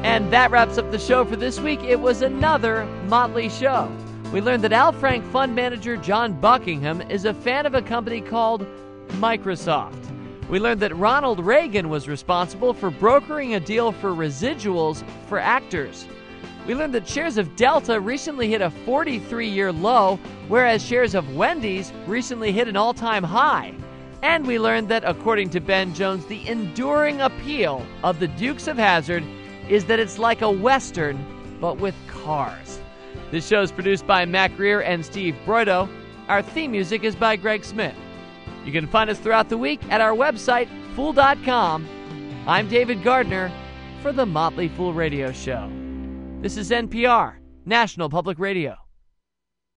And that wraps up the show for this week. It was another Motley show. We learned that Al Frank fund manager John Buckingham is a fan of a company called Microsoft. We learned that Ronald Reagan was responsible for brokering a deal for residuals for actors. We learned that shares of Delta recently hit a 43-year low, whereas shares of Wendy's recently hit an all-time high. And we learned that, according to Ben Jones, the enduring appeal of the Dukes of Hazzard is that it's like a Western, but with cars. This show is produced by Mac Greer and Steve Broido. Our theme music is by Greg Smith. You can find us throughout the week at our website, Fool.com. I'm David Gardner for the Motley Fool Radio Show. This is NPR, National Public Radio.